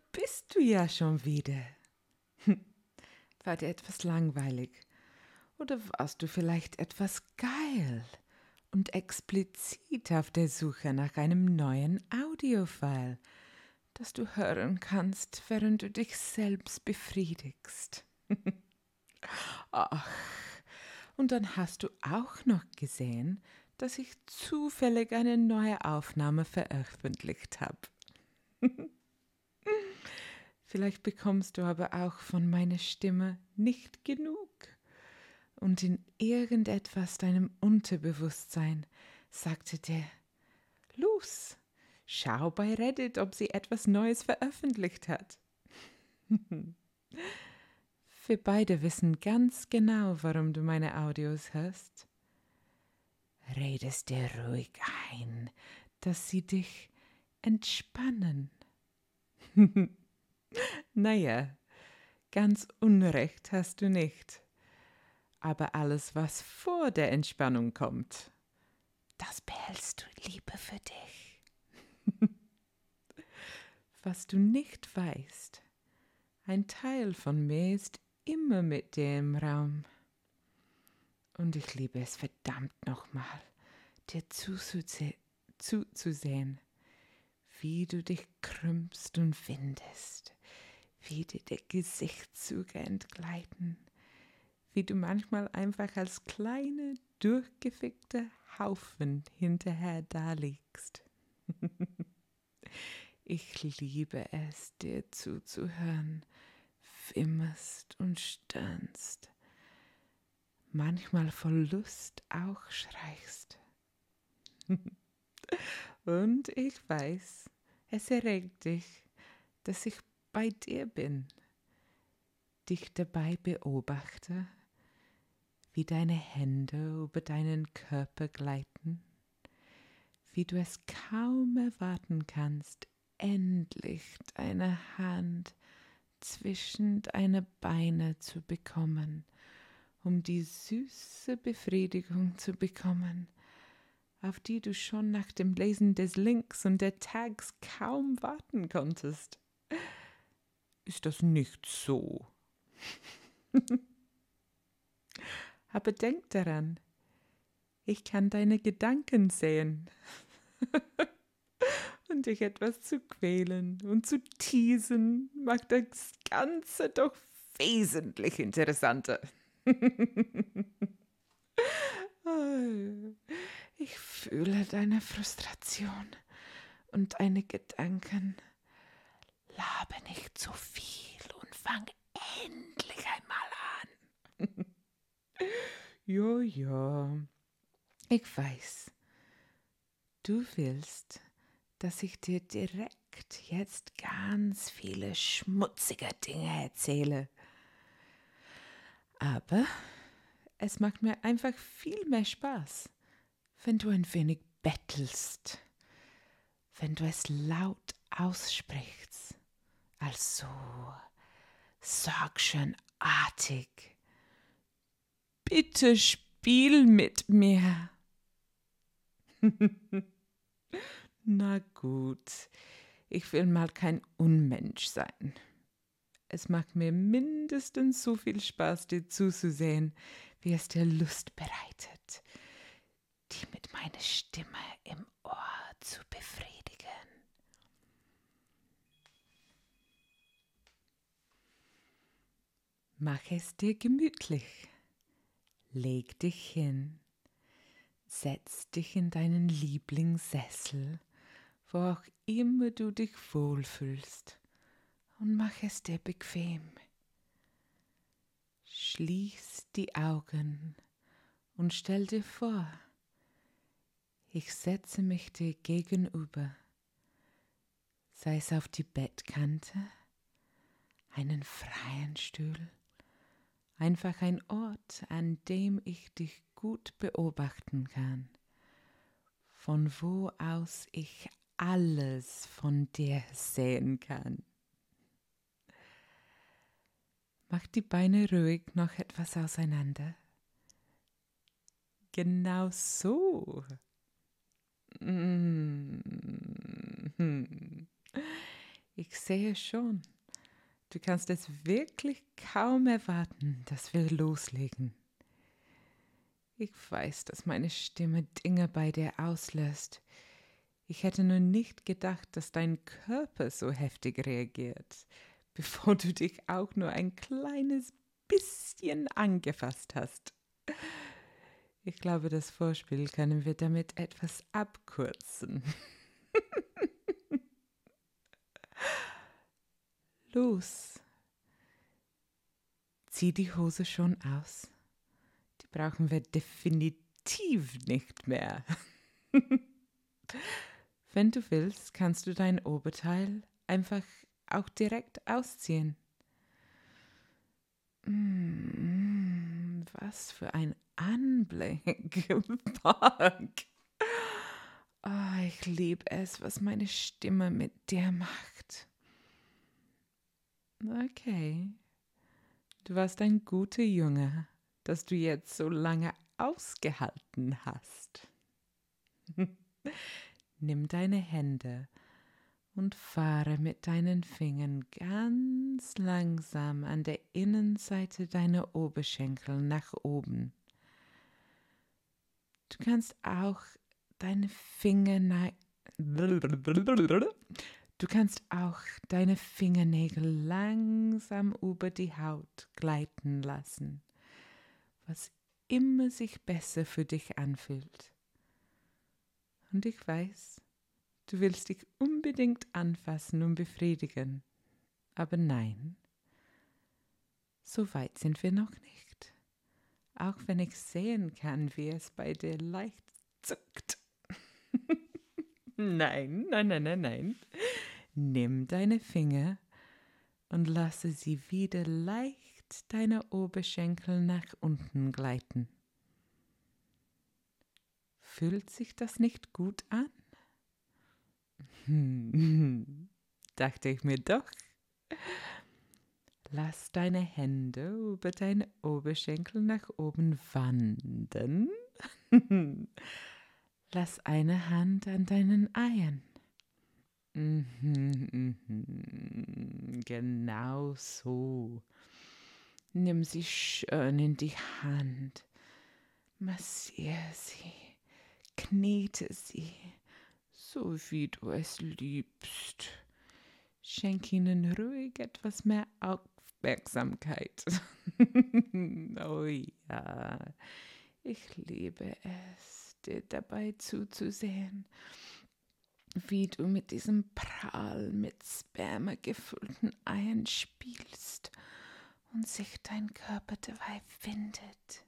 bist du ja schon wieder. War dir etwas langweilig? Oder warst du vielleicht etwas geil und explizit auf der Suche nach einem neuen Audiofile, das du hören kannst, während du dich selbst befriedigst? Ach, und dann hast du auch noch gesehen, dass ich zufällig eine neue Aufnahme veröffentlicht habe. Vielleicht bekommst du aber auch von meiner Stimme nicht genug. Und in irgendetwas deinem Unterbewusstsein sagte dir, los, schau bei Reddit, ob sie etwas Neues veröffentlicht hat. Wir beide wissen ganz genau, warum du meine Audios hörst. Redest dir ruhig ein, dass sie dich entspannen. Naja, ganz Unrecht hast du nicht. Aber alles, was vor der Entspannung kommt, das behältst du lieber für dich. Was du nicht weißt, ein Teil von mir ist immer mit dir im Raum. Und ich liebe es verdammt nochmal, dir zuzusehen, wie du dich krümmst und windest, wie dir die Gesichtszüge entgleiten, wie du manchmal einfach als kleine, durchgefickte Haufen hinterher daliegst. Ich liebe es, dir zuzuhören, wimmerst und stöhnst, manchmal voll Lust auch schreichst. Und ich weiß, es erregt dich, dass ich bei dir bin, dich dabei beobachte, wie deine Hände über deinen Körper gleiten, wie du es kaum erwarten kannst, endlich deine Hand zwischen deine Beine zu bekommen, um die süße Befriedigung zu bekommen, auf die du schon nach dem Lesen des Links und der Tags kaum warten konntest. Ist das nicht so? Aber denk daran, ich kann deine Gedanken sehen. Und dich etwas zu quälen und zu teasen, macht das Ganze doch wesentlich interessanter. Ich fühle deine Frustration und deine Gedanken. Laber nicht so viel und fang endlich einmal an. Ja, ja, ich weiß. Du willst, dass ich dir direkt jetzt ganz viele schmutzige Dinge erzähle. Aber es macht mir einfach viel mehr Spaß, wenn du ein wenig bettelst, wenn du es laut aussprichst. Also, sag schön artig. Bitte spiel mit mir. Na gut, ich will mal kein Unmensch sein. Es macht mir mindestens so viel Spaß, dir zuzusehen, wie es dir Lust bereitet, dich mit meiner Stimme im Ohr zu befriedigen. Mach es dir gemütlich. Leg dich hin, setz dich in deinen Lieblingssessel, wo auch immer du dich wohlfühlst, und mach es dir bequem. Schließ die Augen und stell dir vor, ich setze mich dir gegenüber, sei es auf die Bettkante, einen freien Stuhl, einfach ein Ort, an dem ich dich gut beobachten kann, von wo aus ich alles von dir sehen kann. Mach die Beine ruhig noch etwas auseinander. Genau so. Mhm. Ich sehe schon. Du kannst es wirklich kaum erwarten, dass wir loslegen. Ich weiß, dass meine Stimme Dinge bei dir auslöst. Ich hätte nur nicht gedacht, dass dein Körper so heftig reagiert, bevor du dich auch nur ein kleines bisschen angefasst hast. Ich glaube, das Vorspiel können wir damit etwas abkürzen. Los, zieh die Hose schon aus. Die brauchen wir definitiv nicht mehr. Wenn du willst, kannst du dein Oberteil einfach auch direkt ausziehen. Was für ein Anblick. Fuck. Oh, ich liebe es, was meine Stimme mit dir macht. Okay. Du warst ein guter Junge, dass du jetzt so lange ausgehalten hast. Nimm deine Hände und fahre mit deinen Fingern ganz langsam an der Innenseite deiner Oberschenkel nach oben. Du kannst auch deine Fingernägel langsam über die Haut gleiten lassen, was immer sich besser für dich anfühlt. Und ich weiß, du willst dich unbedingt anfassen und befriedigen. Aber nein, so weit sind wir noch nicht. Auch wenn ich sehen kann, wie es bei dir leicht zuckt. Nein. Nimm deine Finger und lasse sie wieder leicht deine Oberschenkel nach unten gleiten. Fühlt sich das nicht gut an? Dachte ich mir doch. Lass deine Hände über deine Oberschenkel nach oben wandern. Lass eine Hand an deinen Eiern. Genau so. Nimm sie schön in die Hand. Massiere sie. Knete sie, so wie du es liebst. Schenk ihnen ruhig etwas mehr Aufmerksamkeit. Oh ja, ich liebe es, dir dabei zuzusehen, wie du mit diesem prall mit Sperma gefüllten Eiern spielst und sich dein Körper dabei windet.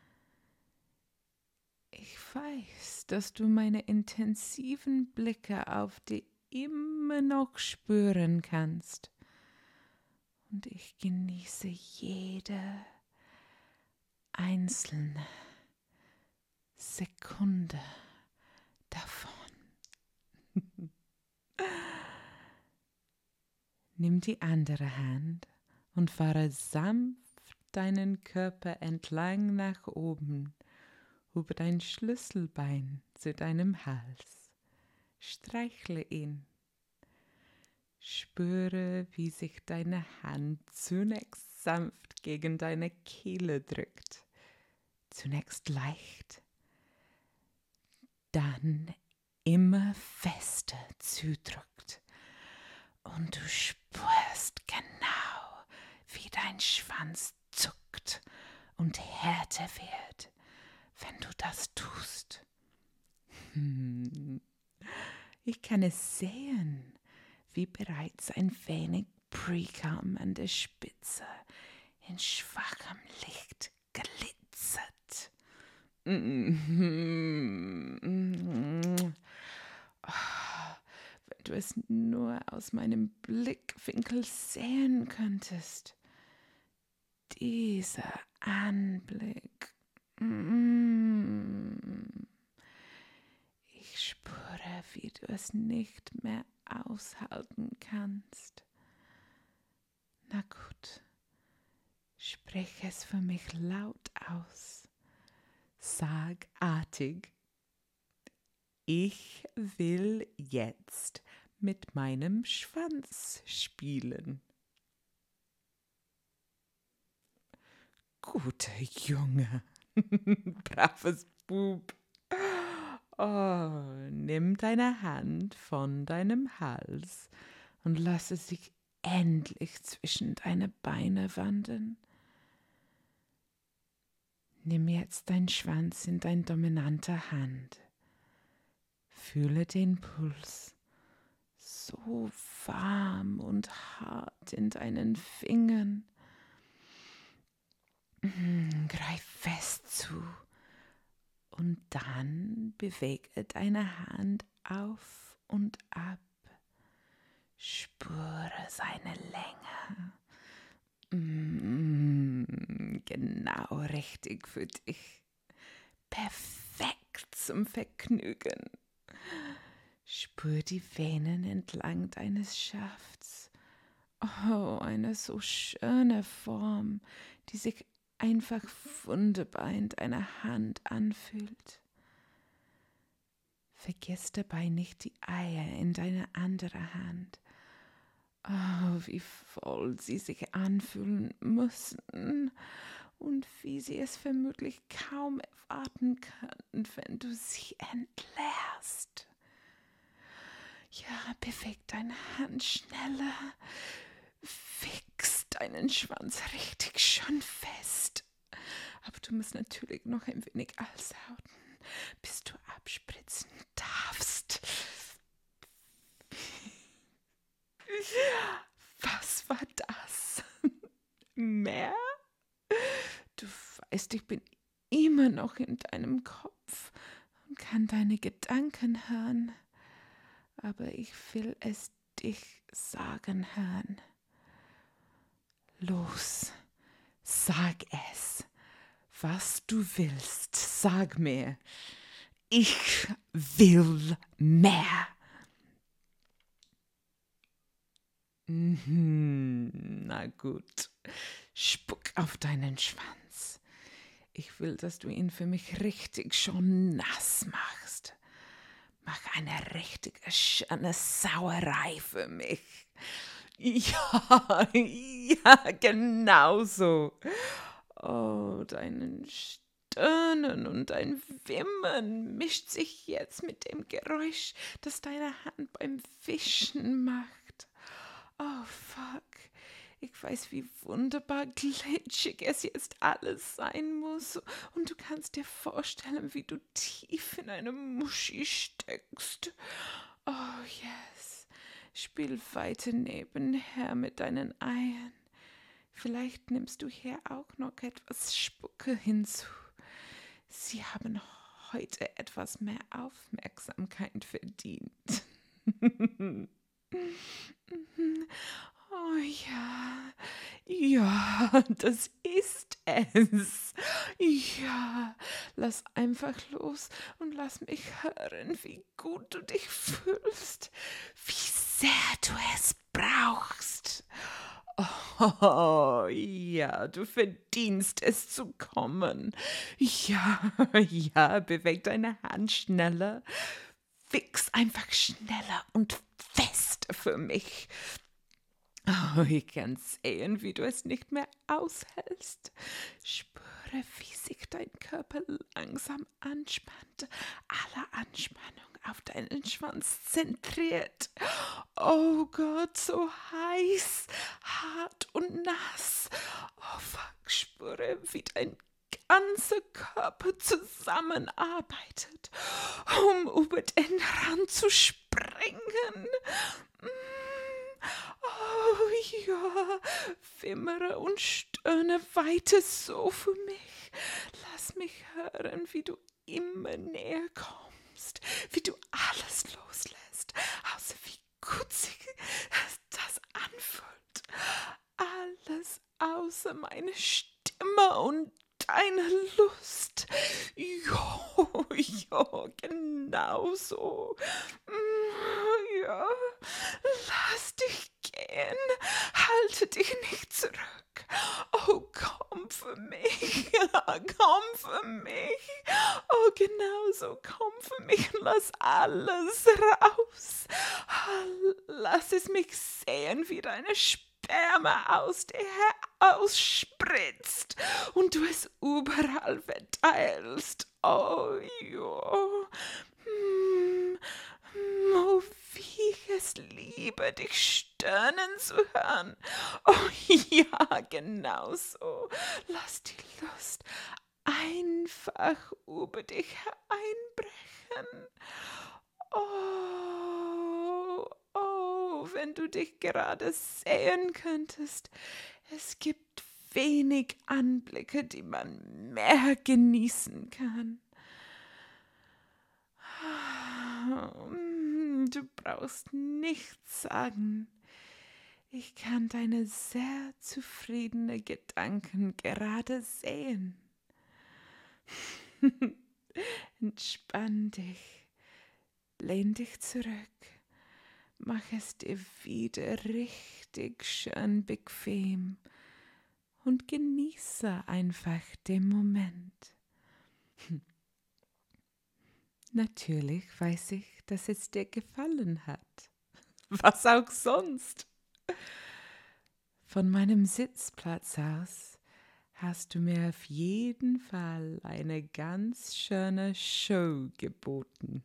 Ich weiß, dass du meine intensiven Blicke auf dich immer noch spüren kannst. Und ich genieße jede einzelne Sekunde davon. Nimm die andere Hand und fahre sanft deinen Körper entlang nach oben, über dein Schlüsselbein zu deinem Hals. Streichle ihn. Spüre, wie sich deine Hand zunächst sanft gegen deine Kehle drückt. Zunächst leicht, dann immer fester zudrückt. Und du spürst genau, wie dein Schwanz zuckt und härter wird, wenn du das tust. Ich kann es sehen, wie bereits ein wenig Precum an der Spitze in schwachem Licht glitzert. Wenn du es nur aus meinem Blickwinkel sehen könntest. Dieser Anblick. Ich spüre, wie du es nicht mehr aushalten kannst. Na gut, sprich es für mich laut aus. Sag artig: Ich will jetzt mit meinem Schwanz spielen. Guter Junge, braves Bub. Oh, nimm deine Hand von deinem Hals und lasse sich endlich zwischen deine Beine wandern. Nimm jetzt deinen Schwanz in deine dominante Hand. Fühle den Puls, so warm und hart in deinen Fingern. Greif fest zu und dann bewege deine Hand auf und ab. Spüre seine Länge. Genau richtig für dich. Perfekt zum Vergnügen. Spür die Venen entlang deines Schafts. Oh, eine so schöne Form, die sich einfach wunderbar in deiner Hand anfühlt. Vergiss dabei nicht die Eier in deiner anderen Hand. Oh, wie voll sie sich anfühlen müssen und wie sie es vermutlich kaum erwarten können, wenn du sie entleerst. Ja, beweg deine Hand schneller. Fix deinen Schwanz richtig schön fest. Aber du musst natürlich noch ein wenig aushalten, bis du abspritzen darfst. Was war das? Mehr? Du weißt, ich bin immer noch in deinem Kopf und kann deine Gedanken hören. Aber ich will es dich sagen hören. Los, sag es, was du willst, sag mir. Ich will mehr. Na gut, spuck auf deinen Schwanz. Ich will, dass du ihn für mich richtig schon nass machst. Mach eine richtige schöne Sauerei für mich. Ja, ja, genau so. Oh, dein Stöhnen und dein Wimmern mischt sich jetzt mit dem Geräusch, das deine Hand beim Wischen macht. Oh, fuck. Ich weiß, wie wunderbar glitschig es jetzt alles sein muss. Und du kannst dir vorstellen, wie du tief in eine Muschi steckst. Oh, yes. Spiel weiter nebenher mit deinen Eiern. Vielleicht nimmst du hier auch noch etwas Spucke hinzu. Sie haben heute etwas mehr Aufmerksamkeit verdient. Oh ja, ja, das ist es. Ja, lass einfach los und lass mich hören, wie gut du dich fühlst, wie sehr du es brauchst. Oh, ja, du verdienst es zu kommen. Ja, ja, beweg deine Hand schneller. Fix einfach schneller und fester für mich. Oh, ich kann sehen, wie du es nicht mehr aushältst. Spüre, wie sich dein Körper langsam anspannt. Alle Anspannung auf deinen Schwanz zentriert. Oh Gott, so heiß, hart und nass. Oh fuck, spüre, wie dein ganzer Körper zusammenarbeitet, um über den Rand zu springen. Oh ja, wimmere und stöhne weiter so für mich. Lass mich hören, wie du immer näher kommst, wie du alles loslässt, außer wie gut sich das anfühlt. Alles außer meine Stimme und deine Lust. Jo, jo, genau so. Ja, lass dich gehen. Halte dich nicht zurück. Oh, komm für mich. Komm für mich. Oh, genau so. Komm für mich, lass alles raus. Lass es mich sehen, wie deine Sperma aus dir ausspritzt und du es überall verteilst. Oh, ja. Oh, wie ich es liebe, dich stöhnen zu hören. Oh ja, genau so. Lass die Lust einfach über dich hereinbrechen. Wenn du dich gerade sehen könntest. Es gibt wenig Anblicke, die man mehr genießen kann. Du brauchst nichts sagen. Ich kann deine sehr zufriedene Gedanken gerade sehen. Entspann dich, lehn dich zurück, mach es dir wieder richtig schön bequem und genieße einfach den Moment. Natürlich weiß ich, dass es dir gefallen hat. Was auch sonst. Von meinem Sitzplatz aus hast du mir auf jeden Fall eine ganz schöne Show geboten.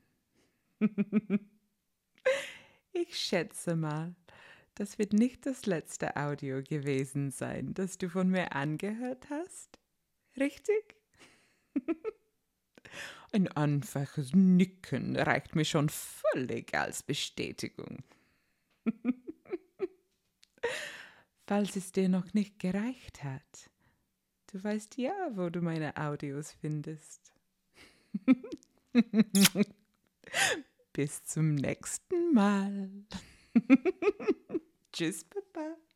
Ich schätze mal, das wird nicht das letzte Audio gewesen sein, das du von mir angehört hast. Richtig? Ein einfaches Nicken reicht mir schon völlig als Bestätigung. Falls es dir noch nicht gereicht hat, du weißt ja, wo du meine Audios findest. Bis zum nächsten Mal. Tschüss, Papa.